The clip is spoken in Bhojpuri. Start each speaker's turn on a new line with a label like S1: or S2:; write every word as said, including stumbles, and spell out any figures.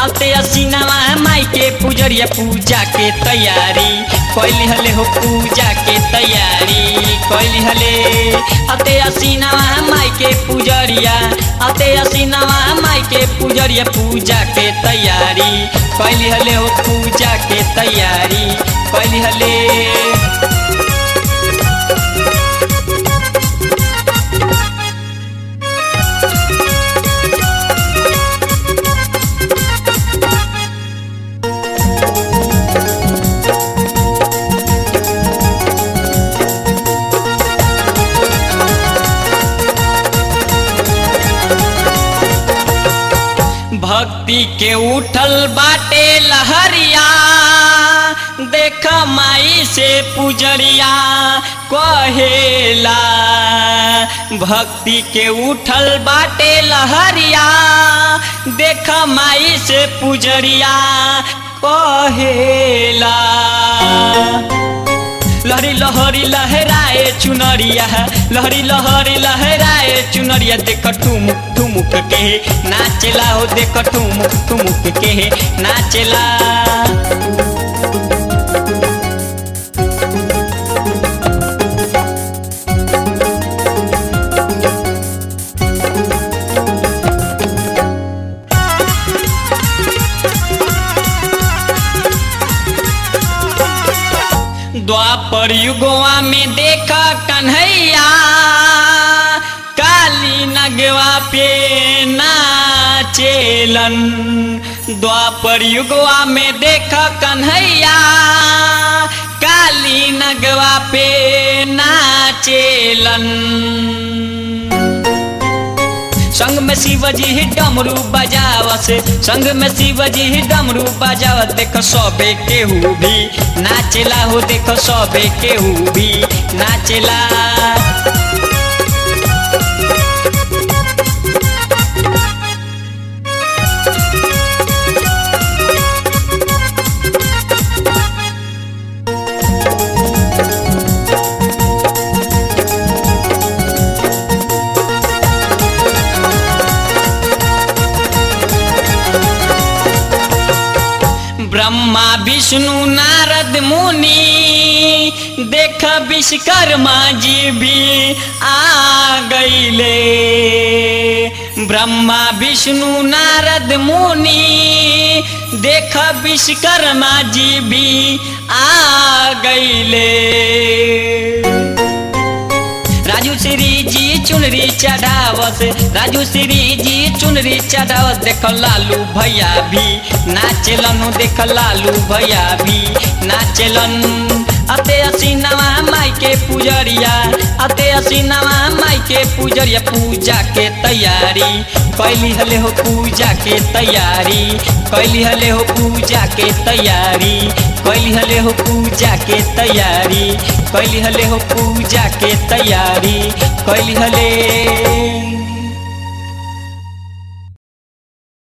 S1: आते असीनावा माई के पुजरिया पूजा के तैयारी कैली हले हो पूजा के तैयारी कैली हले आते असीनावा माई के पुजरिया आते असीनावा माई के पुजरिया पूजा के तैयारी कैली हले हो पूजा के तैयारी कैली हले। भक्ति के उठल बाटे लहरिया देख माई से पुजरिया कहेला भक्ति के उठल बाटे लहरिया देख माई से पुजरिया कहेला। लहरी लहरी लहराए चुनरिया लहरी लहरी लहराए चुनरिया देख ठुमुक ठुमुक के नाचेला हो देख ठुमुक ठुमुक के नाचेला। द्वापर युगवा में देखा कन्हैया काली नगवा पे नाचेलन द्वापर युगवा में देखा कन्हैया काली नगवा पे नाचेलन। संग में शिवजी ही डमरू बजावस संग में शिवजी ही डमरू बजावस देख सबे केहू भी नाचेला हो देख सबे केहू भी नाचेला। ब्रह्मा विष्णु नारद मुनि देख विश्वकर्मा जी भी आ गईले ब्रह्मा विष्णु नारद मुनि देख विश्वकर्मा जी भी आ गईले। राजू श्री जी चुनरी चढ़ावस राजू श्री जी चुनरी चढ़ावस देख लालू भैया भी नाचलन देख लालू भैया भी नाचलन। अते असीनावा माई के पुजरिया अते असीनावा माई के पुजरिया पूजा के तैयारी कैली हले हो पूजा के तैयारी कैली हले हो पूजा के तैयारी कैली हले हो पूजा के तैयारी कैली हले हो पूजा के तैयारी कैली हले।